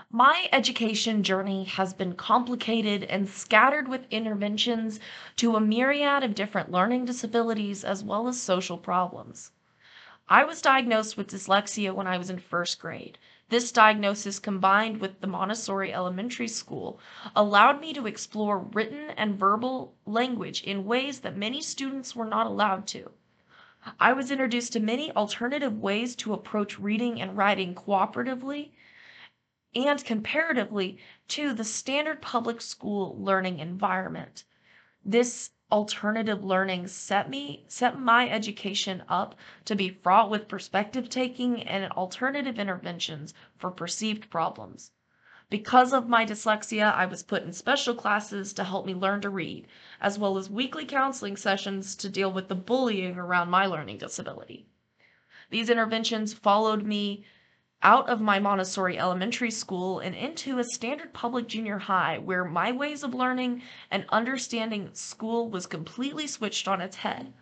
My education journey has been complicated and scattered with interventions to a myriad of different learning disabilities as well as social problems. I was diagnosed with dyslexia when I was in first grade. This diagnosis, combined with the Montessori Elementary School, allowed me to explore written and verbal language in ways that many students were not allowed to. I was introduced to many alternative ways to approach reading and writing cooperatively and comparatively to the standard public school learning environment. This alternative learning set my education up to be fraught with perspective taking and alternative interventions for perceived problems. Because of my dyslexia, I was put in special classes to help me learn to read, as well as weekly counseling sessions to deal with the bullying around my learning disability. These interventions followed me out of my Montessori elementary school and into a standard public junior high where my ways of learning and understanding school was completely switched on its head.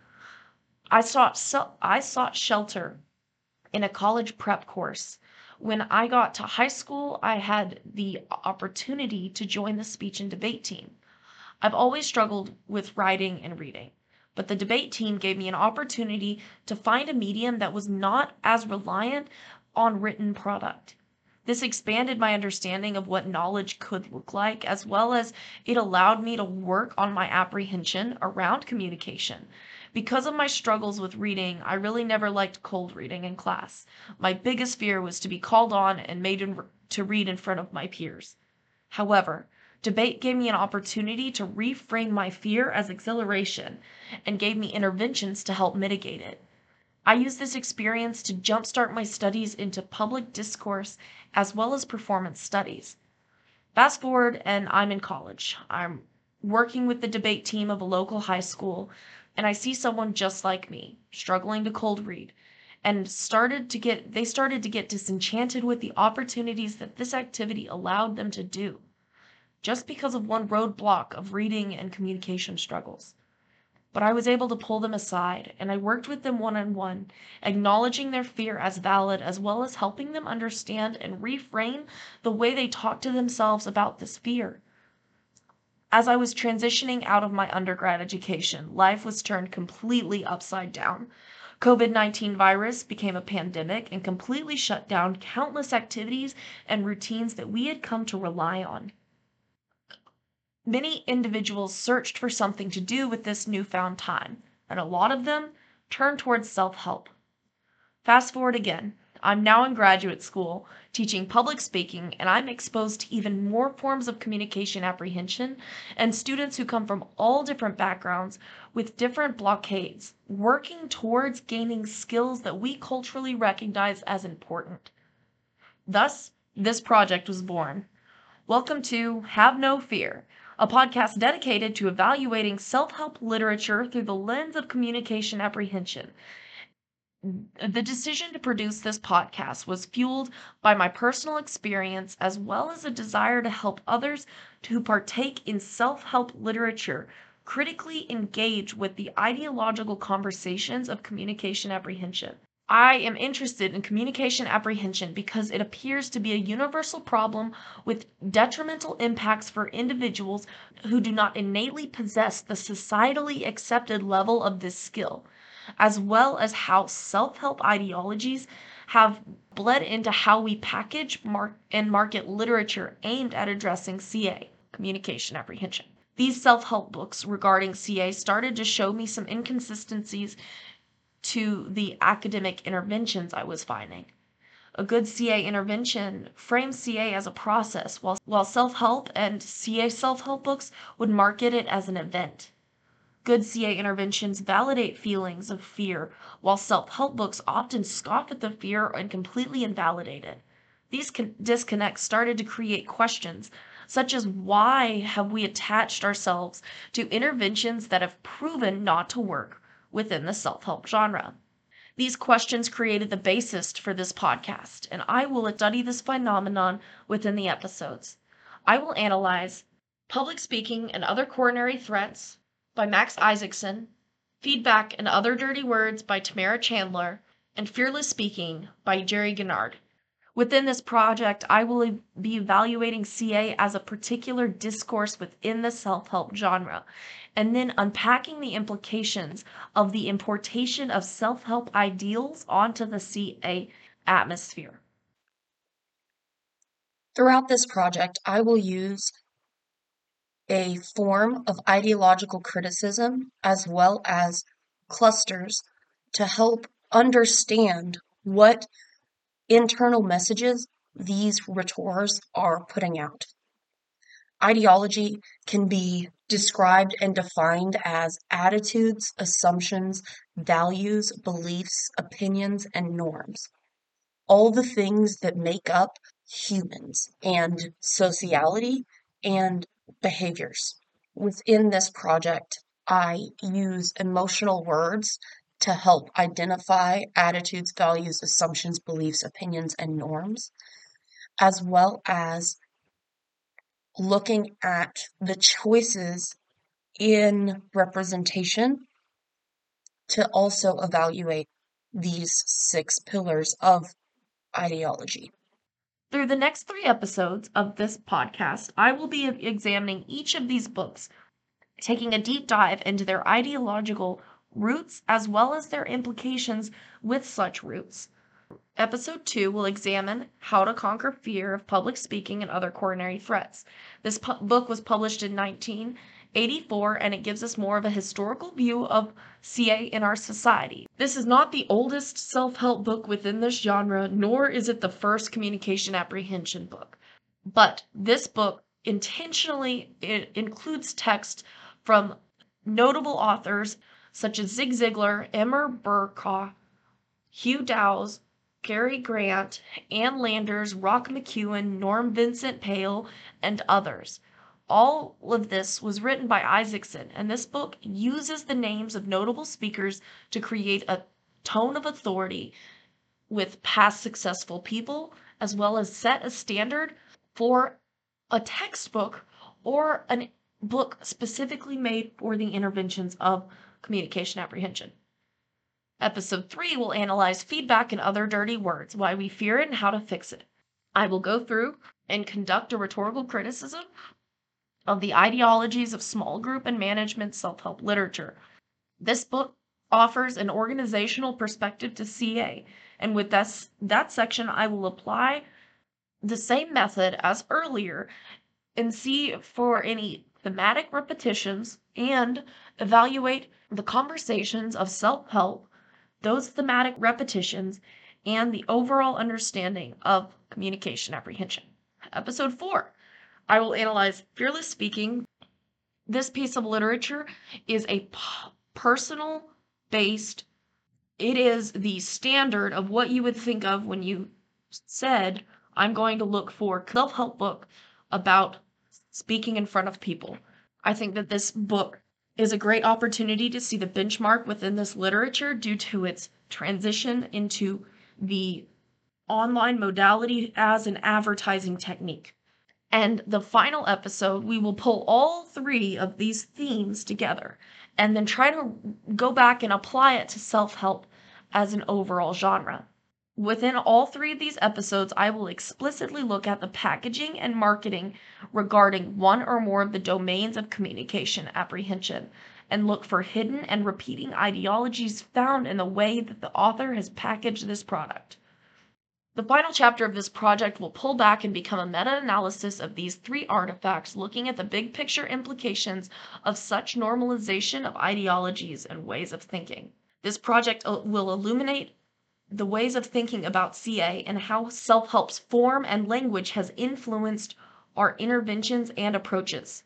I sought shelter in a college prep course. When I got to high school, I had the opportunity to join the speech and debate team. I've always struggled with writing and reading, but the debate team gave me an opportunity to find a medium that was not as reliant on written product. This expanded my understanding of what knowledge could look like, as well as it allowed me to work on my apprehension around communication. Because of my struggles with reading, I really never liked cold reading in class. My biggest fear was to be called on and to read in front of my peers. However, debate gave me an opportunity to reframe my fear as exhilaration and gave me interventions to help mitigate it. I used this experience to jumpstart my studies into public discourse as well as performance studies. Fast forward, and I'm in college. I'm working with the debate team of a local high school, and I see someone just like me, struggling to cold read, and they started to get disenchanted with the opportunities that this activity allowed them to do just because of one roadblock of reading and communication struggles. But I was able to pull them aside, and I worked with them one on one, acknowledging their fear as valid as well as helping them understand and reframe the way they talk to themselves about this fear. As I was transitioning out of my undergrad education, life was turned completely upside down. COVID-19 virus became a pandemic and completely shut down countless activities and routines that we had come to rely on. Many individuals searched for something to do with this newfound time, and a lot of them turned towards self help. Fast forward again. I'm now in graduate school teaching public speaking, and I'm exposed to even more forms of communication apprehension and students who come from all different backgrounds with different blockades, working towards gaining skills that we culturally recognize as important. Thus, this project was born. Welcome to Have No Fear, a podcast dedicated to evaluating self help literature through the lens of communication apprehension. The decision to produce this podcast was fueled by my personal experience as well as a desire to help others who partake in self help literature critically engage with the ideological conversations of communication apprehension. I am interested in communication apprehension because it appears to be a universal problem with detrimental impacts for individuals who do not innately possess the societally accepted level of this skill, as well as how self help ideologies have bled into how we package and market literature aimed at addressing CA, communication apprehension. These self help books regarding CA started to show me some inconsistencies to the academic interventions I was finding. A good CA intervention frames CA as a process, while self help and CA self help books would market it as an event. Good CA interventions validate feelings of fear, while self help books often scoff at the fear and completely invalidate it. These disconnects started to create questions, such as why have we attached ourselves to interventions that have proven not to work within the self help genre? These questions created the basis for this podcast, and I will study this phenomenon within the episodes. I will analyze Public Speaking and Other Coronary Threats by Max Isaacson, Feedback and Other Dirty Words by Tamara Chandler, and Fearless Speaking by Jerry Gennard. Within this project, I will be evaluating CA as a particular discourse within the self-help genre, and then unpacking the implications of the importation of self-help ideals onto the CA atmosphere. Throughout this project, I will use a form of ideological criticism as well as clusters to help understand what internal messages these rhetors are putting out. Ideology can be described and defined as attitudes, assumptions, values, beliefs, opinions, and norms. All the things that make up humans and sociality and behaviors. Within this project, I use emotional words to help identify attitudes, values, assumptions, beliefs, opinions, and norms, as well as looking at the choices in representation to also evaluate these 6 pillars of ideology. Through the next 3 episodes of this podcast, I will be examining each of these books, taking a deep dive into their ideological roots as well as their implications with such roots. Episode 2 will examine how to conquer fear of public speaking and other coronary threats. This book was published in 1984, and it gives us more of a historical view of CA in our society. This is not the oldest self-help book within this genre, nor is it the first communication apprehension book. But this book intentionally includes text from notable authors such as Zig Ziglar, Emmer Burkow, Hugh Dowse, Cary Grant, Ann Landers, Rock McEwen, Norm Vincent Peale, and others. All of this was written by Isaacson, and this book uses the names of notable speakers to create a tone of authority with past successful people, as well as set a standard for a textbook or a book specifically made for the interventions of communication apprehension. Episode 3 will analyze feedback and other dirty words, why we fear it and how to fix it. I will go through and conduct a rhetorical criticism of the ideologies of small group and management self-help literature. This book offers an organizational perspective to CA, and with that section, I will apply the same method as earlier and see for any thematic repetitions and evaluate the conversations of self-help, those thematic repetitions, and the overall understanding of communication apprehension. Episode 4, I will analyze Fearless Speaking. This piece of literature is a personal based, it is the standard of what you would think of when you said, I'm going to look for a self-help book about speaking in front of people. I think that this book is a great opportunity to see the benchmark within this literature due to its transition into the online modality as an advertising technique. And the final episode, we will pull all 3 of these themes together and then try to go back and apply it to self-help as an overall genre. Within all 3 of these episodes, I will explicitly look at the packaging and marketing regarding one or more of the domains of communication apprehension and look for hidden and repeating ideologies found in the way that the author has packaged this product. The final chapter of this project will pull back and become a meta-analysis of these 3 artifacts, looking at the big picture implications of such normalization of ideologies and ways of thinking. This project will illuminate the ways of thinking about CA and how self-help's form and language has influenced our interventions and approaches.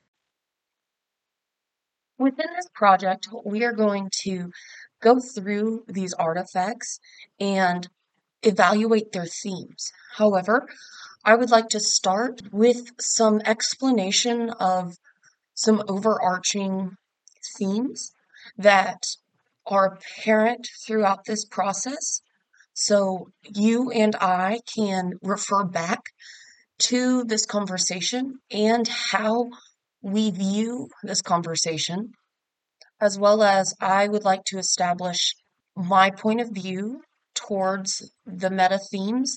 Within this project, we are going to go through these artifacts and evaluate their themes. However, I would like to start with some explanation of some overarching themes that are apparent throughout this process. So you and I can refer back to this conversation and how we view this conversation, as well as I would like to establish my point of view towards the meta themes,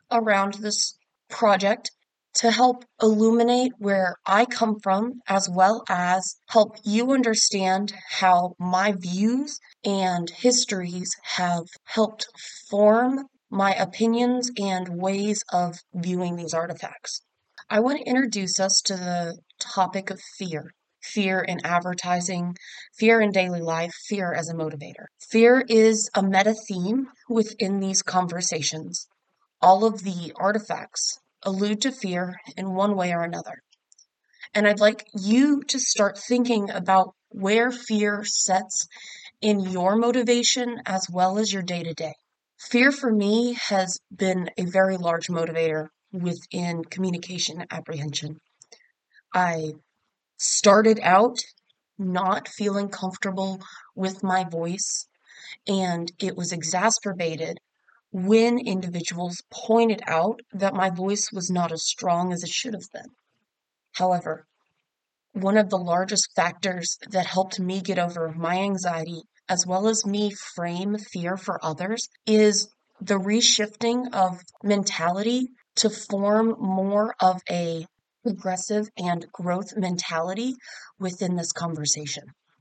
around this project to help illuminate where I come from, as well as help you understand how my views and histories have helped form my opinions and ways of viewing these artifacts. I want to introduce us to the topic of fear. Fear in advertising, fear in daily life, fear as a motivator. Fear is a meta theme within these conversations. All of the artifacts allude to fear in one way or another. And I'd like you to start thinking about where fear sets in your motivation as well as your day to day. Fear for me has been a very large motivator within communication apprehension. I started out not feeling comfortable with my voice, and it was exacerbated when individuals pointed out that my voice was not as strong as it should have been. However, one of the largest factors that helped me get over my anxiety, as well as me frame fear for others, is the reshifting of mentality to form more of a progressive and growth mentality within this conversation.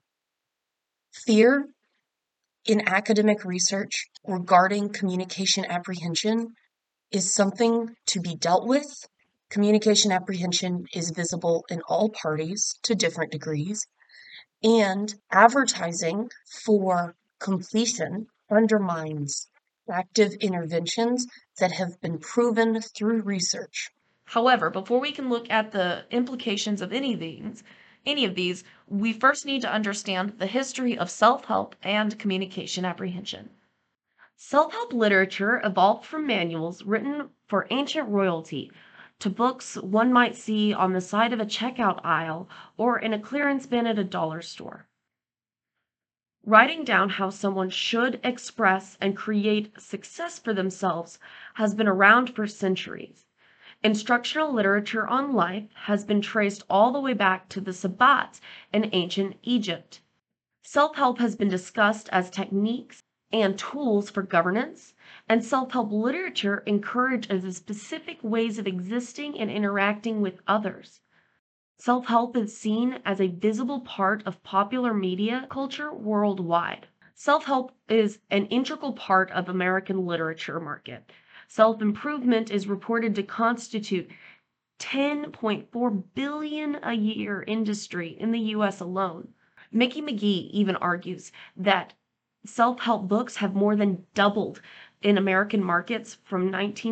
Fear in academic research regarding communication apprehension is something to be dealt with. Communication apprehension is visible in all parties to different degrees, and advertising for completion undermines active interventions that have been proven through research. However, before we can look at the implications of any of these, we first need to understand the history of self-help and communication apprehension. Self-help literature evolved from manuals written for ancient royalty to books one might see on the side of a checkout aisle or in a clearance bin at a dollar store. Writing down how someone should express and create success for themselves has been around for centuries. Instructional literature on life has been traced all the way back to the Sabbats in ancient Egypt. Self-help has been discussed as techniques and tools for governance, and self-help literature encourages specific ways of existing and interacting with others. Self-help is seen as a visible part of popular media culture worldwide. Self-help is an integral part of American literature market. Self-improvement is reported to constitute 10.4 billion a year industry in the US alone. Mickey McGee even argues that self-help books have more than doubled in American markets from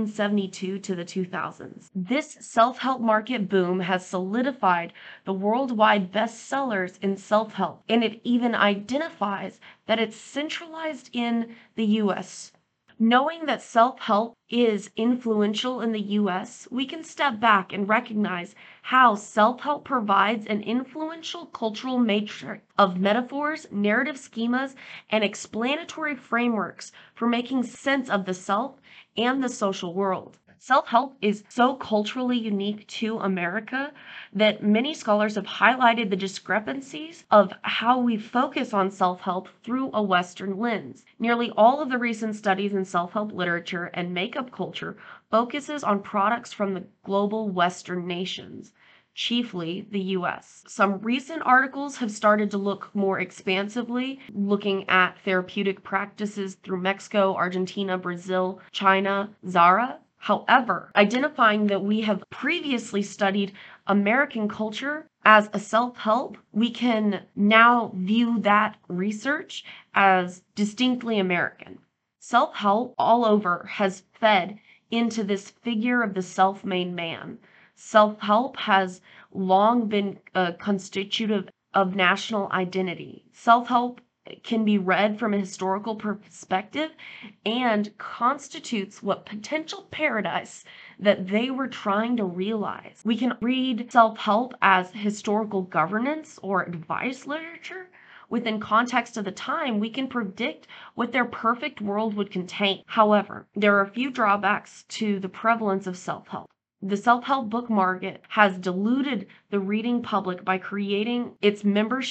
1972 to the 2000s. This self-help market boom has solidified the worldwide bestsellers in self-help, and it even identifies that it's centralized in the US. Knowing that self-help is influential in the US, we can step back and recognize how self-help provides an influential cultural matrix of metaphors, narrative schemas, and explanatory frameworks for making sense of the self and the social world. Self-help is so culturally unique to America that many scholars have highlighted the discrepancies of how we focus on self-help through a Western lens. Nearly all of the recent studies in self-help literature and makeup culture focuses on products from the global Western nations, chiefly the US. Some recent articles have started to look more expansively, looking at therapeutic practices through Mexico, Argentina, Brazil, China, Zara. However, identifying that we have previously studied American culture as a self-help, we can now view that research as distinctly American. Self-help all over has fed into this figure of the self-made man. Self-help has long been constitutive of national identity. Self-help can be read from a historical perspective and constitutes what potential paradise that they were trying to realize. We can read self-help as historical governance or advice literature. Within context of the time, we can predict what their perfect world would contain. However, there are a few drawbacks to the prevalence of self-help. The self-help book market has diluted the reading public by creating its membership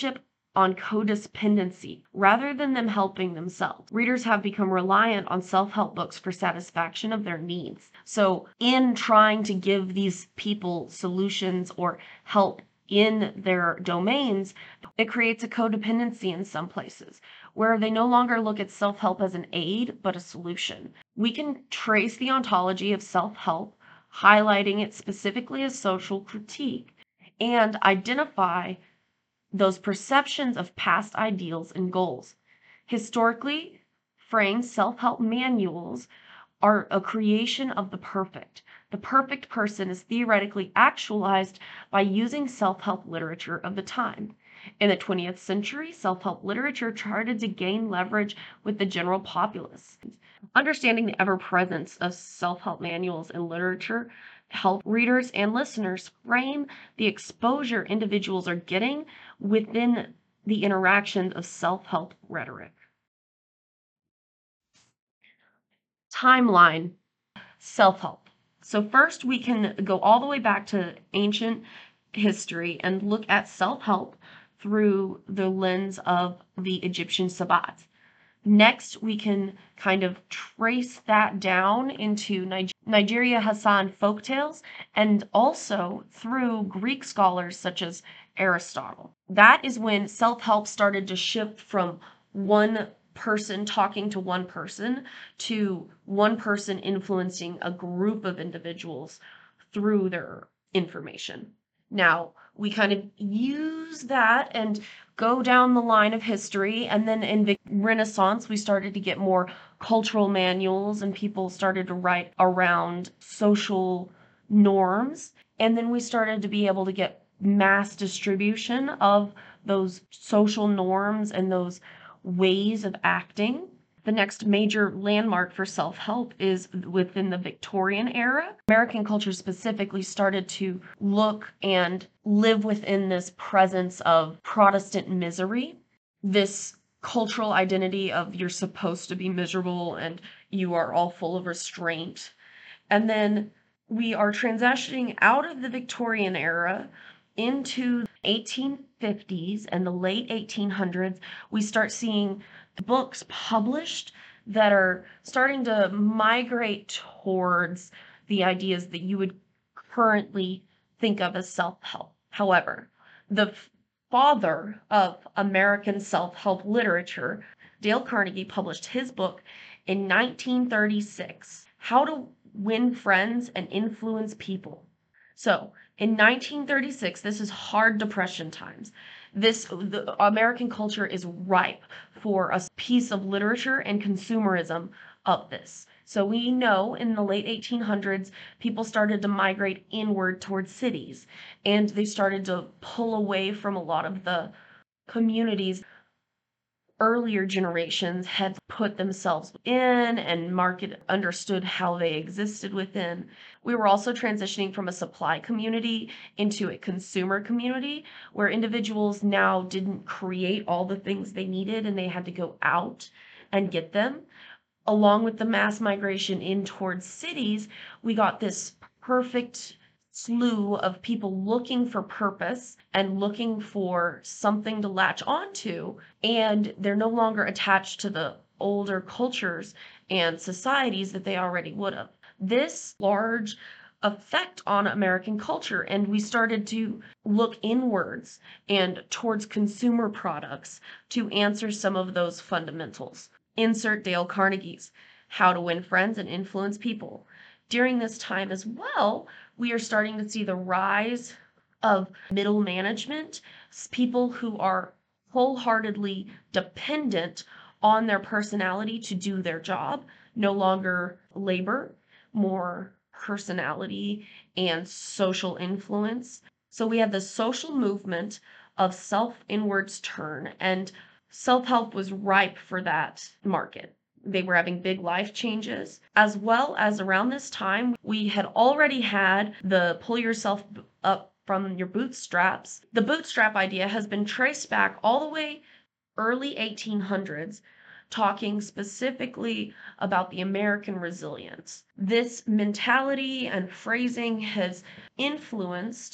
on codependency rather than them helping themselves. Readers have become reliant on self-help books for satisfaction of their needs. So, in trying to give these people solutions or help in their domains, it creates a codependency in some places where they no longer look at self-help as an aid but a solution. We can trace the ontology of self-help, highlighting it specifically as social critique, and identify those perceptions of past ideals and goals. Historically framed self-help manuals are a creation of the perfect. The perfect person is theoretically actualized by using self-help literature of the time. In the 20th century, self-help literature tried to gain leverage with the general populace. Understanding the ever-presence of self-help manuals in literature help readers and listeners frame the exposure individuals are getting within the interaction of self-help rhetoric. Timeline. Self-help. So first we can go all the way back to ancient history and look at self-help through the lens of the Egyptian Sabbats. Next, we can kind of trace that down into Nigeria Hassan folktales and also through Greek scholars such as Aristotle. That is when self-help started to shift from one person talking to one person to one person influencing a group of individuals through their information. Now, we kind of use that and go down the line of history, and then in the Renaissance, we started to get more cultural manuals and people started to write around social norms. And then we started to be able to get mass distribution of those social norms and those ways of acting. The next major landmark for self-help is within the Victorian era. American culture specifically started to look and live within this presence of Protestant misery, this cultural identity of you're supposed to be miserable and you are all full of restraint. And then we are transitioning out of the Victorian era into 1850s and the late 1800s. We start seeing books published that are starting to migrate towards the ideas that you would currently think of as self-help. However, the father of American self-help literature, Dale Carnegie, published his book in 1936, How to Win Friends and Influence People. So, in 1936, this is hard depression times. The American culture is ripe for a piece of literature and consumerism of this. So we know in the late 1800s, people started to migrate inward towards cities, and they started to pull away from a lot of the communities earlier generations had put themselves in and market understood how they existed within. We were also transitioning from a supply community into a consumer community where individuals now didn't create all the things they needed and they had to go out and get them. Along with the mass migration in towards cities, we got this perfect slew of people looking for purpose and looking for something to latch onto, and they're no longer attached to the older cultures and societies that they already would have. This large effect on American culture, and we started to look inwards and towards consumer products to answer some of those fundamentals. Insert Dale Carnegie's How to Win Friends and Influence People. During this time as well, we are starting to see the rise of middle management, people who are wholeheartedly dependent on their personality to do their job, no longer labor, more personality and social influence. So we have the social movement of self-inwards turn, and self-help was ripe for that market. They were having big life changes, as well as around this time, we had already had the pull yourself up from your bootstraps. The bootstrap idea has been traced back all the way early 1800s, talking specifically about the American resilience. This mentality and phrasing has influenced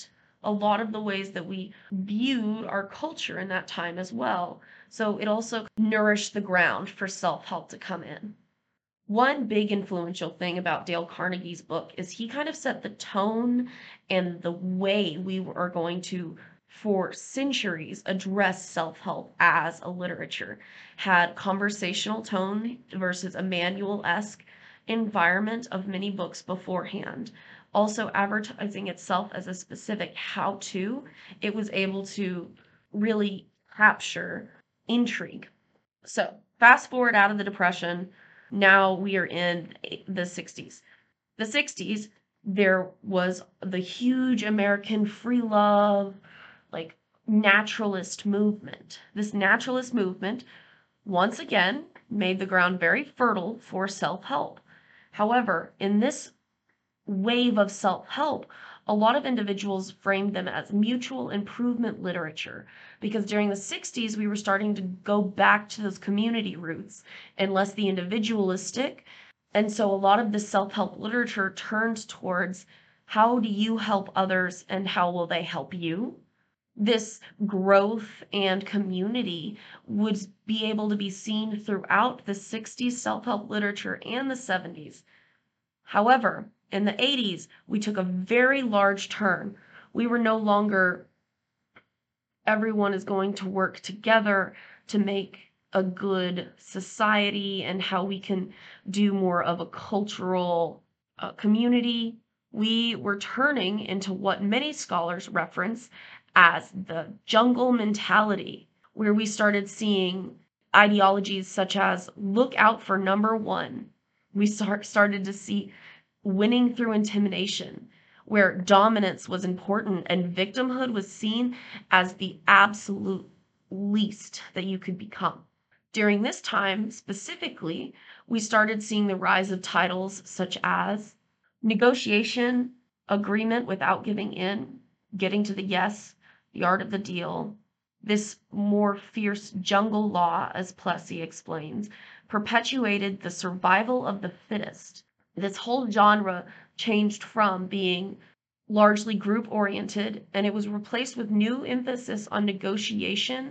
a lot of the ways that we viewed our culture in that time as well. So it also nourished the ground for self-help to come in. One big influential thing about Dale Carnegie's book is he kind of set the tone and the way we are going to, for centuries, address self-help as a literature. Had conversational tone versus a manual-esque environment of many books beforehand. Also advertising itself as a specific how-to, it was able to really capture intrigue. So fast forward out of the Depression, now we are in the 60s. The 60s, there was the huge American free love, like naturalist movement. This naturalist movement, once again, made the ground very fertile for self-help. However, in this wave of self-help, a lot of individuals framed them as mutual improvement literature because during the 60s we were starting to go back to those community roots and less the individualistic. And so a lot of the self-help literature turns towards how do you help others and how will they help you? This growth and community would be able to be seen throughout the 60s self-help literature and the 70s. However, in the 80s, we took a very large turn. We were no longer everyone is going to work together to make a good society and how we can do more of a cultural community. We were turning into what many scholars reference as the jungle mentality, where we started seeing ideologies such as look out for number one. We started to see winning through intimidation, where dominance was important and victimhood was seen as the absolute least that you could become. During this time, specifically, we started seeing the rise of titles such as negotiation, agreement without giving in, getting to the yes, the art of the deal. This more fierce jungle law, as Plessy explains, perpetuated the survival of the fittest. This whole genre changed from being largely group oriented and it was replaced with new emphasis on negotiation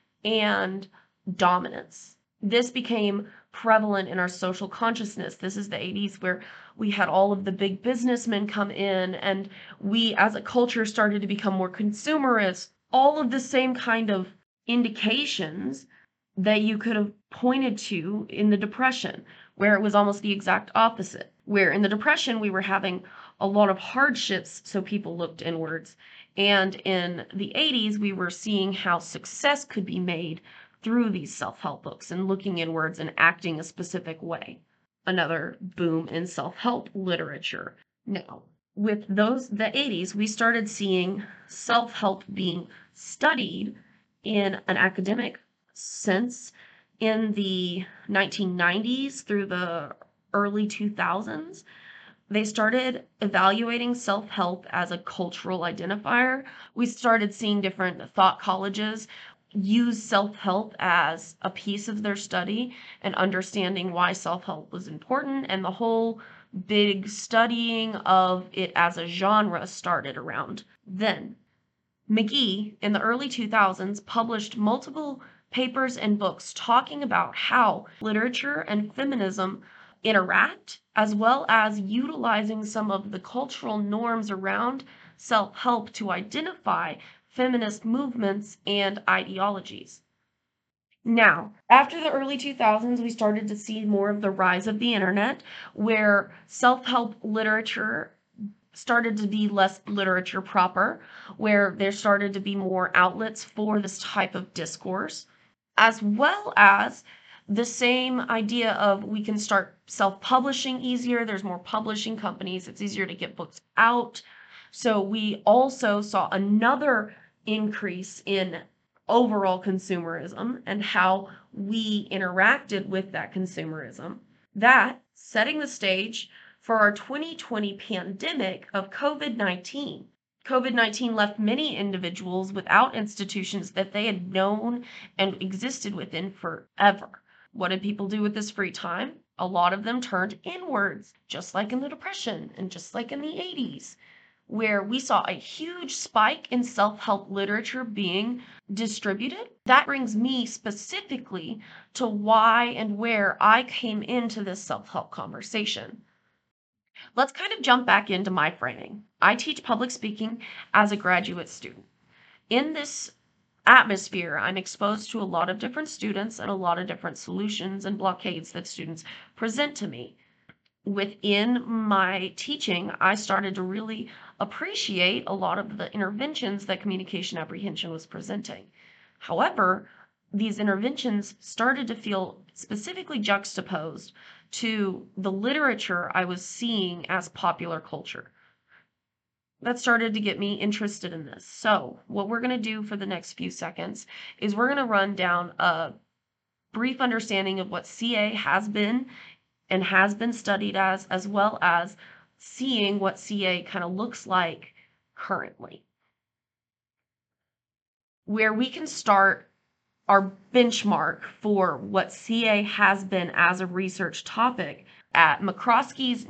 and dominance. This became prevalent in our social consciousness. This is the 80s where we had all of the big businessmen come in and we as a culture started to become more consumerist. All of the same kind of indications that you could have pointed to in the Depression, where it was almost the exact opposite. Where in the Depression, we were having a lot of hardships, so people looked inwards. And in the 80s, we were seeing how success could be made through these self-help books and looking inwards and acting a specific way. Another boom in self-help literature. Now, with the 80s, we started seeing self-help being studied in an academic sense in the 1990s through the early 2000s. They started evaluating self-help as a cultural identifier. We started seeing different thought colleges use self-help as a piece of their study and understanding why self-help was important, and the whole big studying of it as a genre started around then. McGee, in the early 2000s, published multiple papers and books talking about how literature and feminism interact, as well as utilizing some of the cultural norms around self-help to identify feminist movements and ideologies. Now, after the early 2000s, we started to see more of the rise of the internet, where self-help literature started to be less literature proper, where there started to be more outlets for this type of discourse, as well as the same idea of we can start self-publishing easier. There's more publishing companies. It's easier to get books out. So we also saw another increase in overall consumerism and how we interacted with that consumerism. That setting the stage for our 2020 pandemic of COVID-19. COVID-19 left many individuals without institutions that they had known and existed within forever. What did people do with this free time? A lot of them turned inwards, just like in the Depression and just like in the 80s. where we saw a huge spike in self-help literature being distributed. That brings me specifically to why and where I came into this self-help conversation. Let's kind of jump back into my framing. I teach public speaking as a graduate student. In this atmosphere, I'm exposed to a lot of different students and a lot of different solutions and blockades that students present to me. Within my teaching, I started to really appreciate a lot of the interventions that communication apprehension was presenting. However, these interventions started to feel specifically juxtaposed to the literature I was seeing as popular culture. That started to get me interested in this. So, what we're going to do for the next few seconds is we're going to run down a brief understanding of what CA has been and has been studied as well as seeing what CA kind of looks like currently. Where we can start our benchmark for what CA has been as a research topic at McCroskey's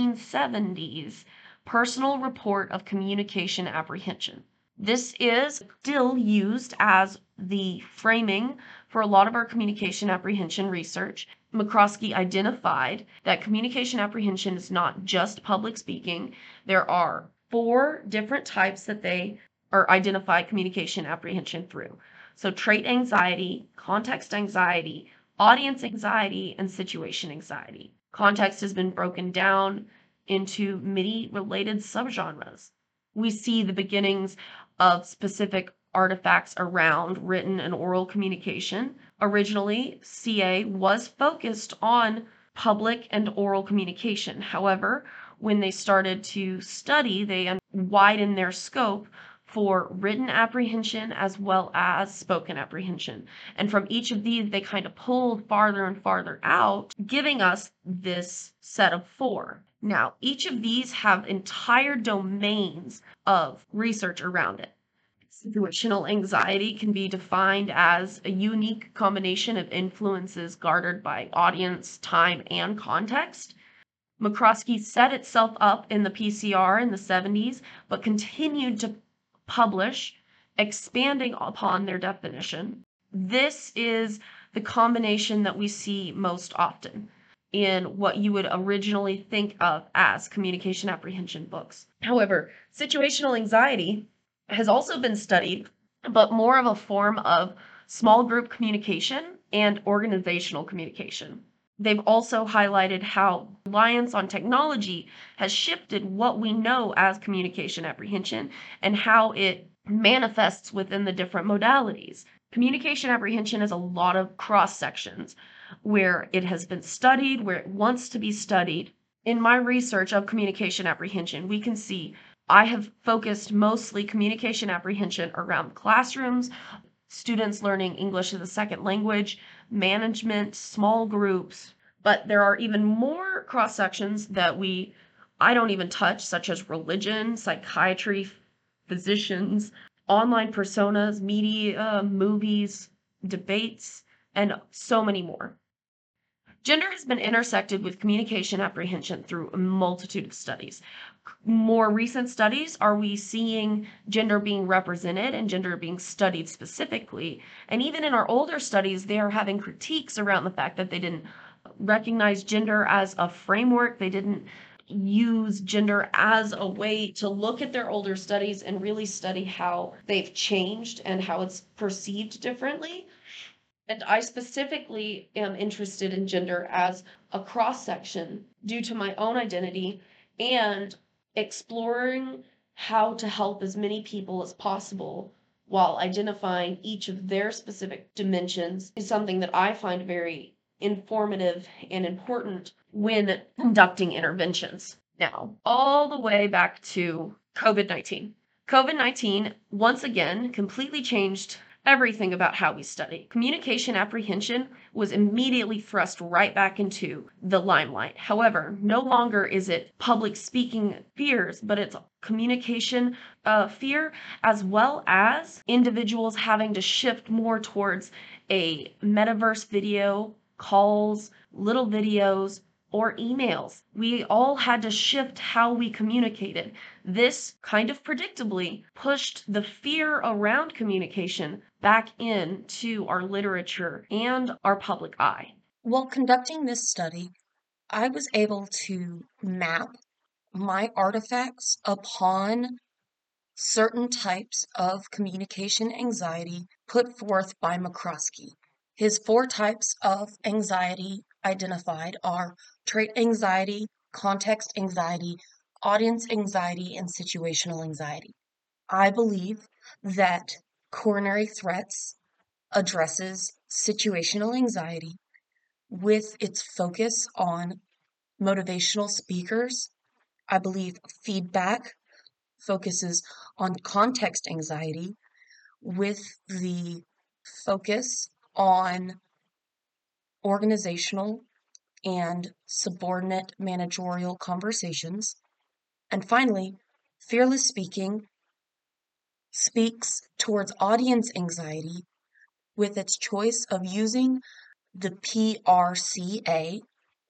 1970s Personal Report of Communication Apprehension. This is still used as the framing for a lot of our communication apprehension research. McCroskey identified that communication apprehension is not just public speaking. There are 4 different types that they are identified communication apprehension through. So trait anxiety, context anxiety, audience anxiety, and situation anxiety. Context has been broken down into many related subgenres. We see the beginnings of specific artifacts around written and oral communication. Originally, CA was focused on public and oral communication. However, when they started to study, they widened their scope for written apprehension as well as spoken apprehension. And from each of these, they kind of pulled farther and farther out, giving us this set of 4. Now, each of these have entire domains of research around it. Situational anxiety can be defined as a unique combination of influences garnered by audience, time, and context. McCroskey set itself up in the PCR in the 70s, but continued to publish, expanding upon their definition. This is the combination that we see most often in what you would originally think of as communication apprehension books. However, situational anxiety has also been studied, but more of a form of small group communication and organizational communication. They've also highlighted how reliance on technology has shifted what we know as communication apprehension and how it manifests within the different modalities. Communication apprehension has a lot of cross sections where it has been studied, where it wants to be studied. In my research of communication apprehension, we can see I have focused mostly communication apprehension around classrooms, students learning English as a second language, management, small groups, but there are even more cross sections that I don't even touch, such as religion, psychiatry, physicians, online personas, media, movies, debates, and so many more. Gender has been intersected with communication apprehension through a multitude of studies. More recent studies are we seeing gender being represented and gender being studied specifically. And even in our older studies, they are having critiques around the fact that they didn't recognize gender as a framework. They didn't use gender as a way to look at their older studies and really study how they've changed and how it's perceived differently. And I specifically am interested in gender as a cross section due to my own identity and exploring how to help as many people as possible while identifying each of their specific dimensions is something that I find very informative and important when conducting interventions. Now, all the way back to COVID-19. COVID-19, once again, completely changed everything about how we study. Communication apprehension was immediately thrust right back into the limelight. However, no longer is it public speaking fears, but it's communication fear, as well as individuals having to shift more towards a metaverse video, calls, little videos, or emails. We all had to shift how we communicated. This kind of predictably pushed the fear around communication back into our literature and our public eye. While conducting this study, I was able to map my artifacts upon certain types of communication anxiety put forth by McCroskey. His 4 types of anxiety identified are trait anxiety, context anxiety, audience anxiety, and situational anxiety. I believe that coronary threats addresses situational anxiety with its focus on motivational speakers. I believe feedback focuses on context anxiety with the focus on organizational and subordinate managerial conversations. And finally, fearless speaking speaks towards audience anxiety with its choice of using the PRCA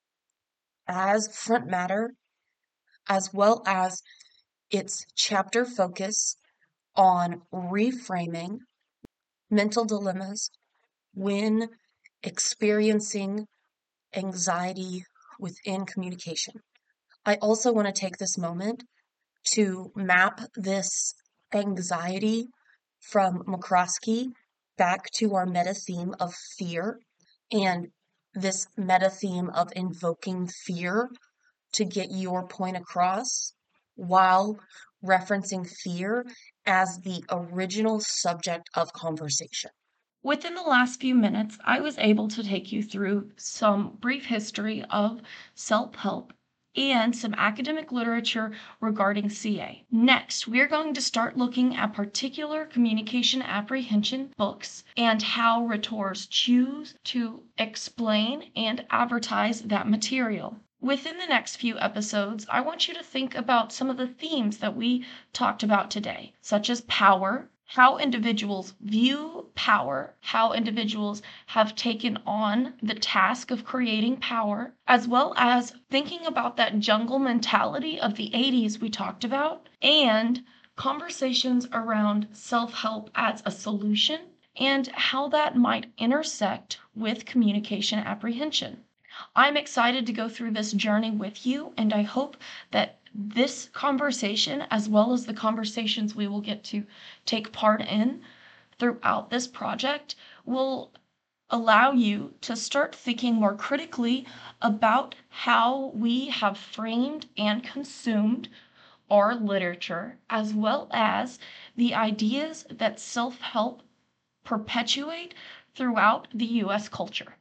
as front matter, as well as its chapter focus on reframing mental dilemmas when experiencing anxiety within communication. I also want to take this moment to map this anxiety from McCroskey back to our meta theme of fear and this meta theme of invoking fear to get your point across while referencing fear as the original subject of conversation. Within the last few minutes, I was able to take you through some brief history of self help and some academic literature regarding CA. Next, we're going to start looking at particular communication apprehension books and how rhetors choose to explain and advertise that material. Within the next few episodes, I want you to think about some of the themes that we talked about today, such as power, how individuals view power, how individuals have taken on the task of creating power, as well as thinking about that jungle mentality of the 80s we talked about, and conversations around self help as a solution and how that might intersect with communication apprehension. I'm excited to go through this journey with you, and I hope that this conversation, as well as the conversations we will get to take part in throughout this project, will allow you to start thinking more critically about how we have framed and consumed our literature, as well as the ideas that self help perpetuate throughout the US culture.